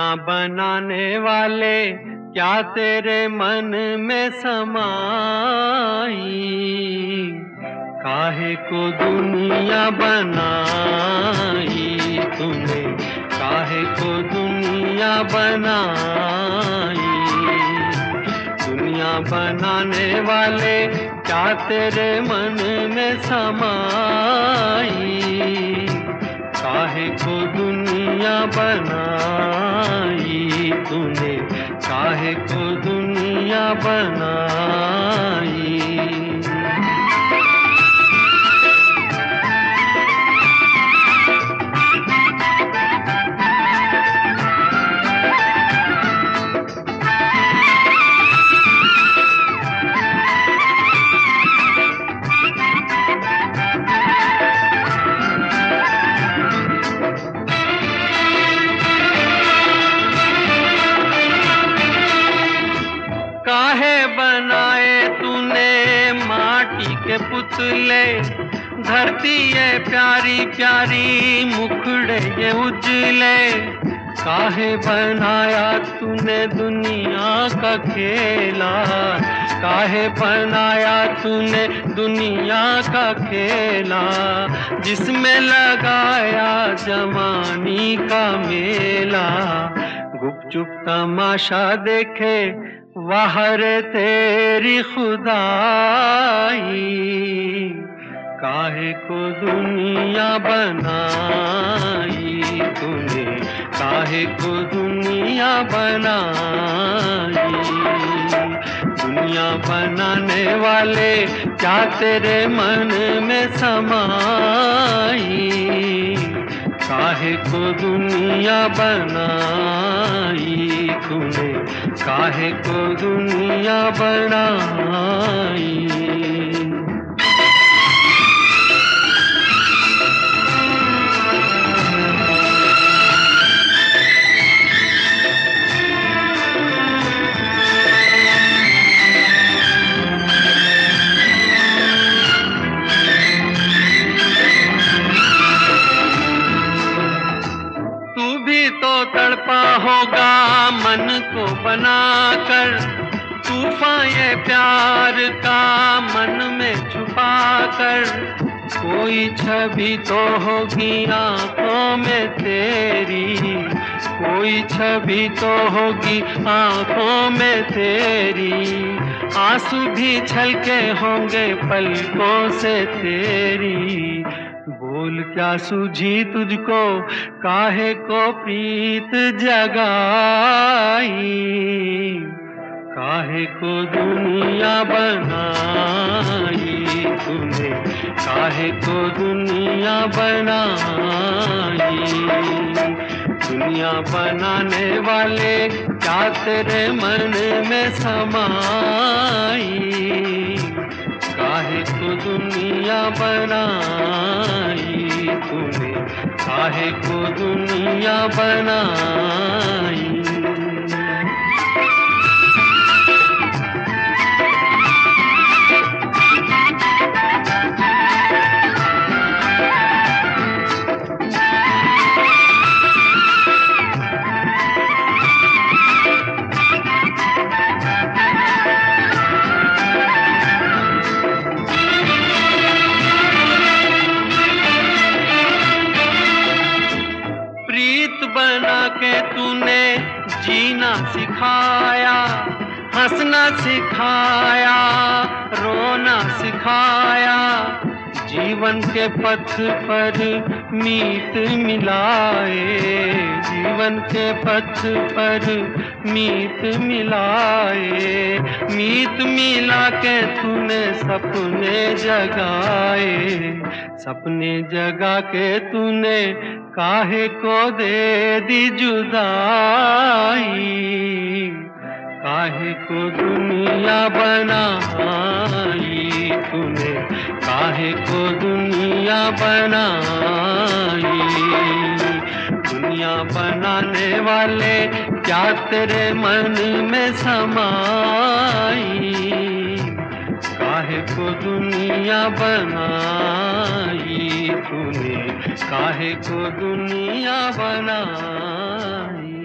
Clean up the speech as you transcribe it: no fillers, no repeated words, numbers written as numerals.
बनाने वाले क्या तेरे मन में समाई, काहे को दुनिया बनाई तूने, काहे को दुनिया बनाई। दुनिया बनाने वाले क्या तेरे मन में समाई, काहे को दुनिया बनाई तूने, काहे को दुनिया बनाई। काहे बनाए तूने माटी के पुतले, धरती ये प्यारी प्यारी मुखड़े ये उजले। काहे बनाया तूने दुनिया का खेला, काहे बनाया तूने दुनिया का खेला, जिसमें लगाया जवानी का मेला। गुपचुप तमाशा देखे वाहर तेरी खुदाई, काहे को दुनिया बनाई तूने, काहे को दुनिया बनाई। दुनिया बनाने वाले क्या तेरे मन में समाई, काहे को दुनिया बनाई तूने, काहे को दुनिया बनाई। तो तड़पा होगा मन को बनाकर, तूफान ये प्यार का मन में छुपाकर। कोई छवि तो होगी आंखों में तेरी, कोई छवि तो होगी आंखों में तेरी। आंसू भी छलके होंगे पलकों से तेरी। बोल क्या सूझी तुझको, काहे को प्रीत जगाई, काहे को दुनिया बनाई तूने, काहे को दुनिया बनाई। दुनिया बनाने वाले क्या तेरे मन में समाई, काहे को दुनिया बनाई तूने, काहे को दुनिया बनाई। बना के तूने जीना सिखाया, हंसना सिखाया, रोना सिखाया। जीवन के पथ पर मीत मिलाए, जीवन के पथ पर मीत मिलाए। मीत मिला के तूने सपने जगाए, सपने जगा के तूने काहे को दे दी जुदाई, काहे को दुनिया बनाई तूने, काहे को दुनिया बनाई। दुनिया बनाने वाले क्या तेरे मन में समाई, काहे को दुनिया बनाई तूने, काहे को दुनिया बनाई।